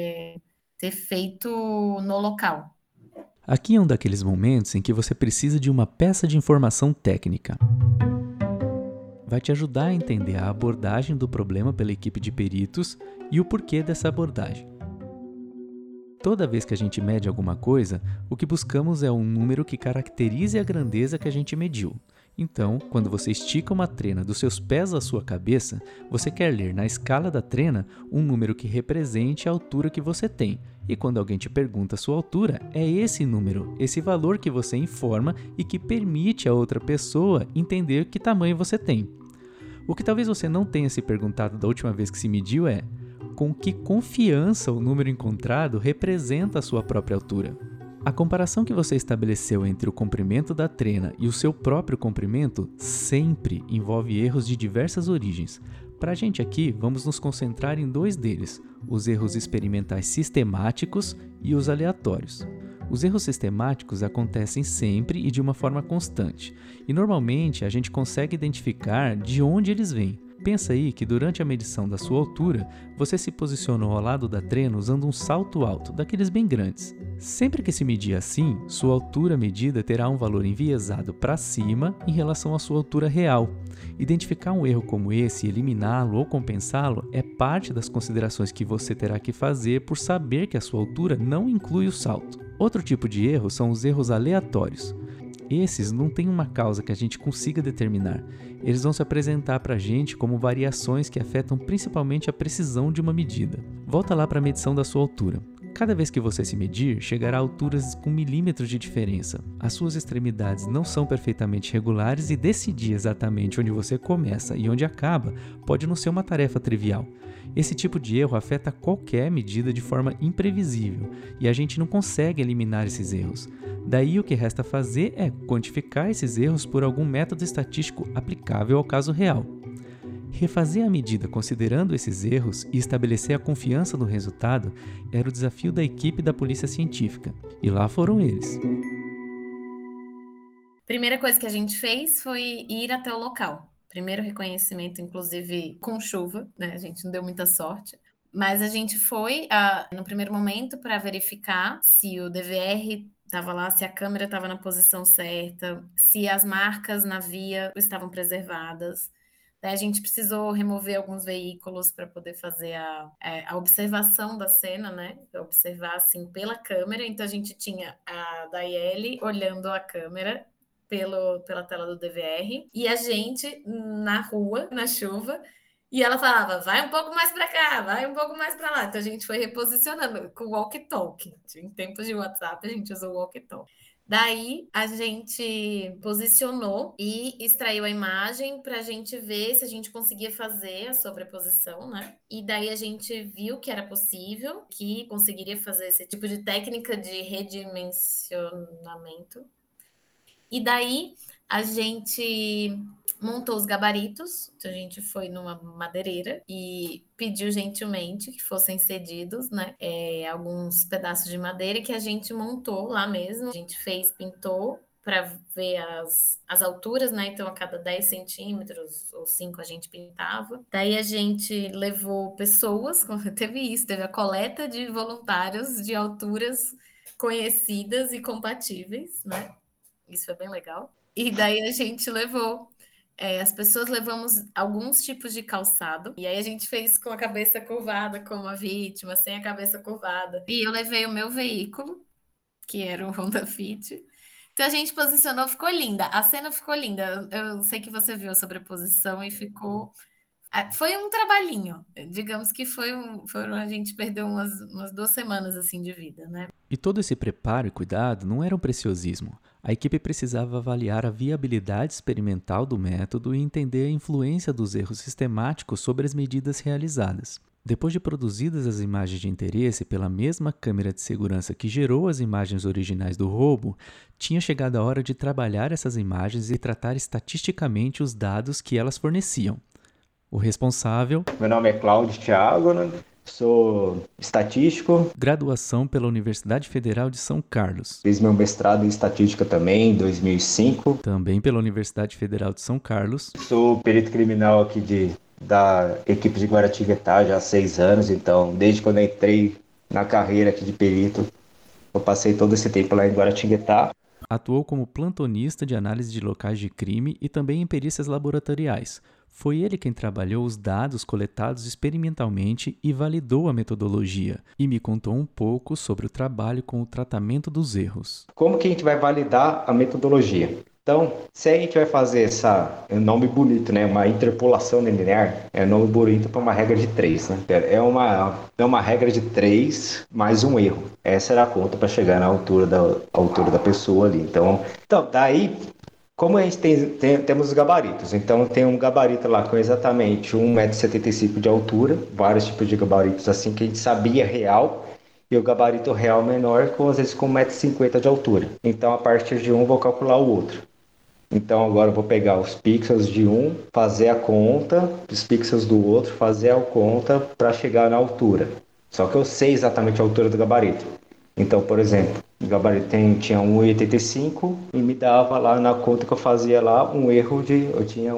no local. Aqui é um daqueles momentos em que você precisa de uma peça de informação técnica. Vai te ajudar a entender a abordagem do problema pela equipe de peritos e o porquê dessa abordagem. Toda vez que a gente mede alguma coisa, o que buscamos é um número que caracterize a grandeza que a gente mediu. Então, quando você estica uma trena dos seus pés à sua cabeça, você quer ler na escala da trena um número que represente a altura que você tem. E quando alguém te pergunta a sua altura, é esse número, esse valor que você informa e que permite a outra pessoa entender que tamanho você tem. O que talvez você não tenha se perguntado da última vez que se mediu é: com que confiança o número encontrado representa a sua própria altura? A comparação que você estabeleceu entre o comprimento da trena e o seu próprio comprimento sempre envolve erros de diversas origens. Para a gente aqui, vamos nos concentrar em dois deles: os erros experimentais sistemáticos e os aleatórios. Os erros sistemáticos acontecem sempre e de uma forma constante, e normalmente a gente consegue identificar de onde eles vêm. Pensa aí que durante a medição da sua altura, você se posicionou ao lado da trena usando um salto alto, daqueles bem grandes. Sempre que se medir assim, sua altura medida terá um valor enviesado para cima em relação à sua altura real. Identificar um erro como esse e eliminá-lo ou compensá-lo é parte das considerações que você terá que fazer por saber que a sua altura não inclui o salto. Outro tipo de erro são os erros aleatórios. Esses não têm uma causa que a gente consiga determinar. Eles vão se apresentar para a gente como variações que afetam principalmente a precisão de uma medida. Volta lá para a medição da sua altura. Cada vez que você se medir, chegará a alturas com milímetros de diferença. As suas extremidades não são perfeitamente regulares e decidir exatamente onde você começa e onde acaba pode não ser uma tarefa trivial. Esse tipo de erro afeta qualquer medida de forma imprevisível e a gente não consegue eliminar esses erros. Daí o que resta fazer é quantificar esses erros por algum método estatístico aplicável ao caso real. Refazer a medida considerando esses erros e estabelecer a confiança no resultado era o desafio da equipe da Polícia Científica. E lá foram eles. Primeira coisa que a gente fez foi ir até o local. Primeiro reconhecimento, inclusive com chuva, né? A gente não deu muita sorte. Mas a gente foi, no primeiro momento, para verificar se o DVR estava lá, se a câmera estava na posição certa, se as marcas na via estavam preservadas. Daí a gente precisou remover alguns veículos para poder fazer a observação da cena, né? Observar, assim, pela câmera. Então, a gente tinha a Daiele olhando a câmera pela tela do DVR e a gente na rua, na chuva, e ela falava, vai um pouco mais para cá, vai um pouco mais para lá. Então, a gente foi reposicionando com walkie-talkie. Em tempos de WhatsApp, a gente usou walkie-talkie. Daí, a gente posicionou e extraiu a imagem para a gente ver se a gente conseguia fazer a sobreposição, né? E daí a gente viu que era possível, que conseguiria fazer esse tipo de técnica de redimensionamento. E daí a gente montou os gabaritos, então a gente foi numa madeireira e pediu gentilmente que fossem cedidos, né, alguns pedaços de madeira que a gente montou lá mesmo. A gente pintou para ver as alturas, né? Então, a cada 10 centímetros ou 5 a gente pintava. Daí a gente levou pessoas, teve a coleta de voluntários de alturas conhecidas e compatíveis, né? Isso foi bem legal. E daí a gente as pessoas levamos alguns tipos de calçado, e aí a gente fez com a cabeça curvada como a vítima, sem a cabeça curvada. E eu levei o meu veículo, que era o Honda Fit. Então a gente posicionou, ficou linda. A cena ficou linda. Eu sei que você viu a sobreposição e ficou... Foi um trabalhinho. Digamos que a gente perdeu umas 2 semanas assim de vida, né? E todo esse preparo e cuidado não era um preciosismo. A equipe precisava avaliar a viabilidade experimental do método e entender a influência dos erros sistemáticos sobre as medidas realizadas. Depois de produzidas as imagens de interesse pela mesma câmera de segurança que gerou as imagens originais do roubo, tinha chegado a hora de trabalhar essas imagens e tratar estatisticamente os dados que elas forneciam. O responsável... Meu nome é Cláudio Thiago, né? Sou estatístico. Graduação pela Universidade Federal de São Carlos. Fiz meu mestrado em estatística também, em 2005. Também pela Universidade Federal de São Carlos. Sou perito criminal aqui da equipe de Guaratinguetá já há 6 anos, então desde quando eu entrei na carreira aqui de perito, eu passei todo esse tempo lá em Guaratinguetá. Atuou como plantonista de análise de locais de crime e também em perícias laboratoriais. Foi ele quem trabalhou os dados coletados experimentalmente e validou a metodologia, e me contou um pouco sobre o trabalho com o tratamento dos erros. Como que a gente vai validar a metodologia? Então, se a gente vai fazer é um nome bonito, né? Uma interpolação linear, é um nome bonito para uma regra de 3, né? É uma regra de 3 mais um erro. Essa era a conta para chegar na altura da pessoa ali. Então daí, como a gente temos os gabaritos, então tem um gabarito lá com exatamente 1,75 m de altura, vários tipos de gabaritos assim que a gente sabia real, e o gabarito real menor, às vezes com 1,50 m de altura. Então, a partir de um, vou calcular o outro. Então, agora eu vou pegar os pixels de um, fazer a conta, os pixels do outro, fazer a conta para chegar na altura. Só que eu sei exatamente a altura do gabarito. Então, por exemplo, o gabarito tinha 1,85 e me dava lá na conta que eu fazia lá eu tinha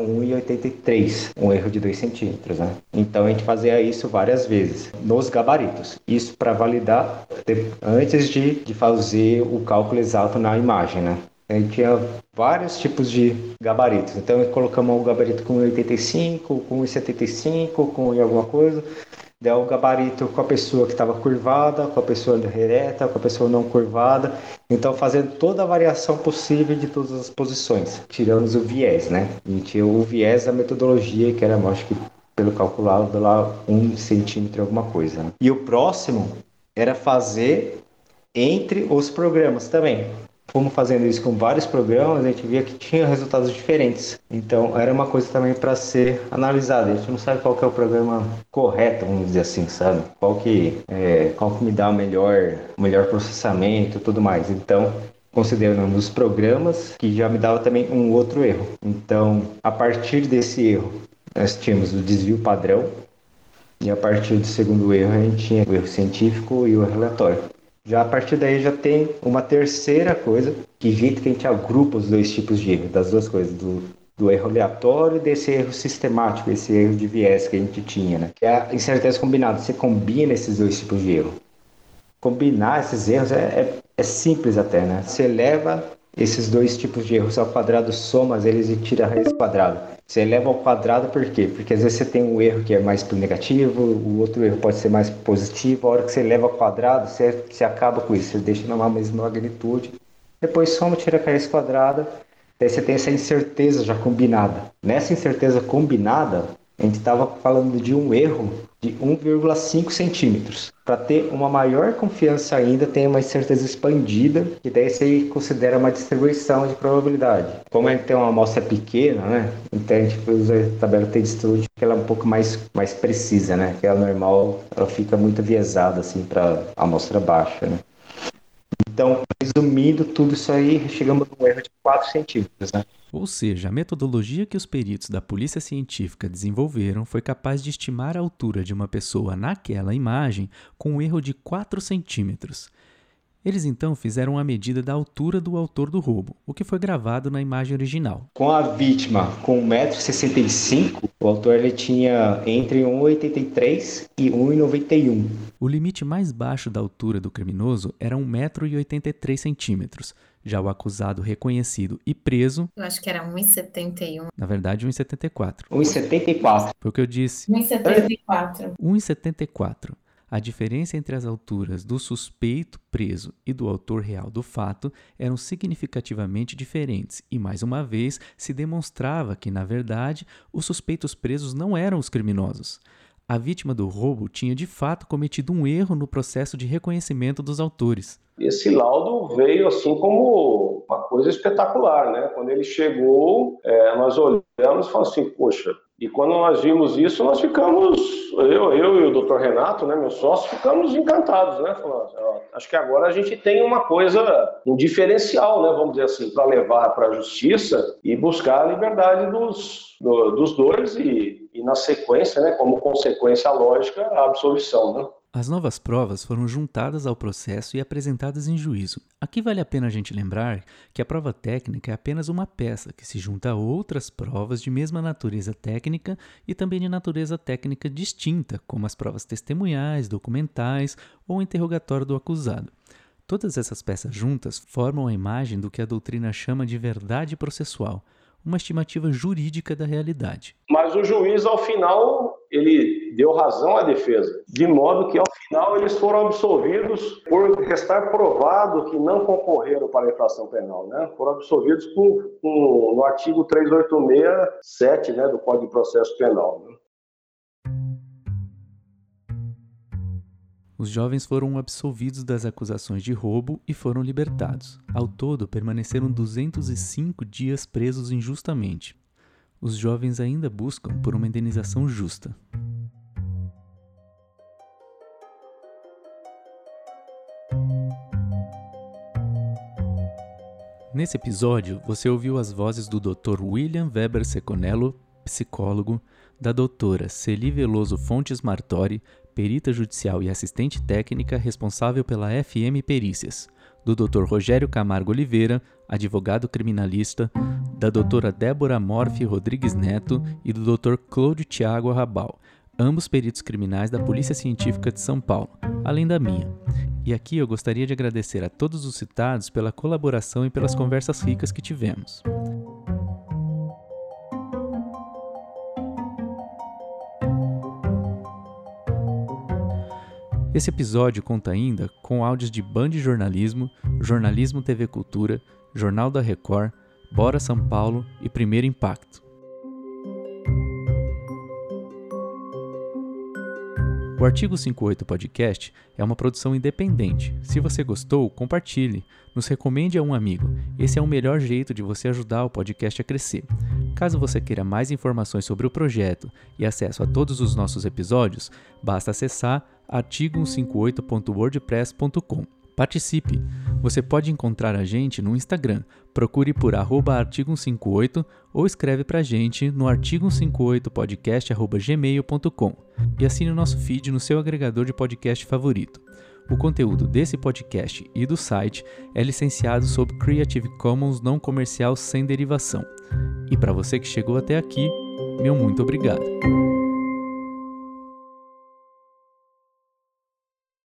1,83, um erro de 2 centímetros, né? Então a gente fazia isso várias vezes nos gabaritos. Isso para validar antes de fazer o cálculo exato na imagem, né? A gente tinha vários tipos de gabaritos. Então colocamos o gabarito com 1,85, com 1,75, com alguma coisa. Deu o gabarito com a pessoa que estava curvada, com a pessoa reta, com a pessoa não curvada. Então, fazendo toda a variação possível de todas as posições, tirando o viés, né? E tinha o viés da metodologia, que era, acho que, pelo calculado lá, 1 centímetro alguma coisa. Né? E o próximo era fazer entre os programas também. Fomos fazendo isso com vários programas, a gente via que tinha resultados diferentes. Então, era uma coisa também para ser analisada. A gente não sabe qual que é o programa correto, vamos dizer assim, sabe? Qual que me dá o melhor processamento e tudo mais. Então, considerando os programas, que já me dava também um outro erro. Então, a partir desse erro, nós tínhamos o desvio padrão. E a partir do segundo erro, a gente tinha o erro científico e o erro aleatório. Já a partir daí já tem uma terceira coisa, que jeito que a gente agrupa os dois tipos de erro, das duas coisas, do erro aleatório e desse erro sistemático, esse erro de viés que a gente tinha, né? Que é a incerteza combinada, você combina esses dois tipos de erro. Combinar esses erros é simples até, né? Você leva esses dois tipos de erros ao quadrado, soma eles e tira a raiz quadrada. Você eleva ao quadrado por quê? Porque às vezes você tem um erro que é mais negativo, o outro erro pode ser mais positivo. A hora que você eleva ao quadrado, você acaba com isso. Você deixa na mesma magnitude. Depois soma, tira a raiz quadrada. Daí você tem essa incerteza já combinada. Nessa incerteza combinada, a gente estava falando de um erro de 1,5 centímetros. Para ter uma maior confiança ainda, tem uma incerteza expandida, que daí você considera uma distribuição de probabilidade. Como a gente tem uma amostra pequena, né? Então a gente usa a tabela T-Stud, que ela é um pouco mais precisa, né? Que a normal, ela fica muito viesada assim para a amostra baixa, né? Então, resumindo tudo isso aí, chegamos no erro de 4 centímetros, né? Ou seja, a metodologia que os peritos da polícia científica desenvolveram foi capaz de estimar a altura de uma pessoa naquela imagem com um erro de 4 centímetros. Eles então fizeram a medida da altura do autor do roubo, o que foi gravado na imagem original. Com a vítima com 1,65 m, o autor ele tinha entre 1,83 e 1,91. O limite mais baixo da altura do criminoso era 1,83 m. Já o acusado reconhecido e preso... Eu acho que era 1,71. Na verdade, 1,74. 1,74. Foi o que eu disse. 1,74. 1,74. A diferença entre as alturas do suspeito preso e do autor real do fato eram significativamente diferentes e, mais uma vez, se demonstrava que, na verdade, os suspeitos presos não eram os criminosos. A vítima do roubo tinha, de fato, cometido um erro no processo de reconhecimento dos autores. Esse laudo veio assim como uma coisa espetacular, né? Quando ele chegou, nós olhamos e falamos assim, poxa, e quando nós vimos isso, nós ficamos, eu e o doutor Renato, né, meu sócio, ficamos encantados, né? Falando, acho que agora a gente tem uma coisa, um diferencial, né, vamos dizer assim, para levar para a justiça e buscar a liberdade dos dois e na sequência, né, como consequência lógica, a absolvição, né? As novas provas foram juntadas ao processo e apresentadas em juízo. Aqui vale a pena a gente lembrar que a prova técnica é apenas uma peça que se junta a outras provas de mesma natureza técnica e também de natureza técnica distinta, como as provas testemunhais, documentais ou o interrogatório do acusado. Todas essas peças juntas formam a imagem do que a doutrina chama de verdade processual, uma estimativa jurídica da realidade. Mas o juiz, ao final, ele deu razão à defesa, de modo que, ao final, eles foram absolvidos por restar provado que não concorreram para a infração penal, né? Foram absolvidos no artigo 386-7, né, do Código de Processo Penal, né? Os jovens foram absolvidos das acusações de roubo e foram libertados. Ao todo, permaneceram 205 dias presos injustamente. Os jovens ainda buscam por uma indenização justa. Nesse episódio, você ouviu as vozes do Dr. William Weber Seconello, psicólogo, da doutora Celi Veloso Fontes Martori, perita judicial e assistente técnica responsável pela FM Perícias, do Dr. Rogério Camargo Oliveira, advogado criminalista, da doutora Débora Morfi Rodrigues Neto e do Dr. Cláudio Thiago Arrabal, ambos peritos criminais da Polícia Científica de São Paulo, além da minha. E aqui eu gostaria de agradecer a todos os citados pela colaboração e pelas conversas ricas que tivemos. Esse episódio conta ainda com áudios de Band Jornalismo, Jornalismo TV Cultura, Jornal da Record, Bora São Paulo e Primeiro Impacto. O Artigo 58 Podcast é uma produção independente. Se você gostou, compartilhe, nos recomende a um amigo. Esse é o melhor jeito de você ajudar o podcast a crescer. Caso você queira mais informações sobre o projeto e acesso a todos os nossos episódios, basta acessar artigo158.wordpress.com. Participe! Você pode encontrar a gente no Instagram, procure por @artigo158 ou escreve pra gente no artigo158podcast@gmail.com e assine o nosso feed no seu agregador de podcast favorito. O conteúdo desse podcast e do site é licenciado sob Creative Commons não comercial sem derivação. E para você que chegou até aqui, meu muito obrigado!